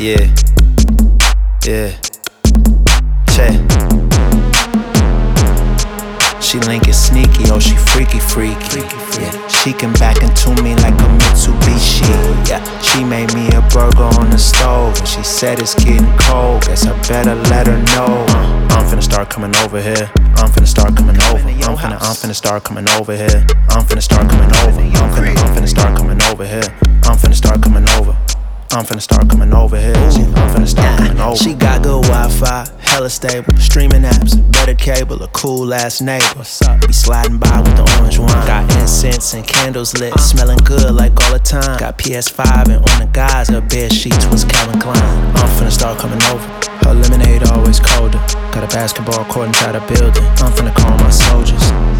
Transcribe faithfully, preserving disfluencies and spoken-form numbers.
Yeah, yeah, check. She link is sneaky, oh she freaky freaky. Yeah, she can back into me like a Mitsubishi. Yeah, she made me a burger on the stove and she said it's getting cold. Guess I better let her know. Uh, I'm finna start coming over here. I'm finna start coming over. I'm finna, I'm finna start coming over here. I'm finna start coming over. I'm finna, I'm finna start coming over here. I'm finna start coming over. I'm finna start coming over here. I'm finna start coming over. She got good Wi-Fi, hella stable, streaming apps, better cable, a cool ass neighbor. What's up? Be sliding by with the orange wine. Got incense and candles lit, smelling good like all the time. Got P S five and on the guys, her bed sheets was Calvin Klein. I'm finna start coming over. Her lemonade always colder. Got a basketball court inside a building. I'm finna call my soldiers.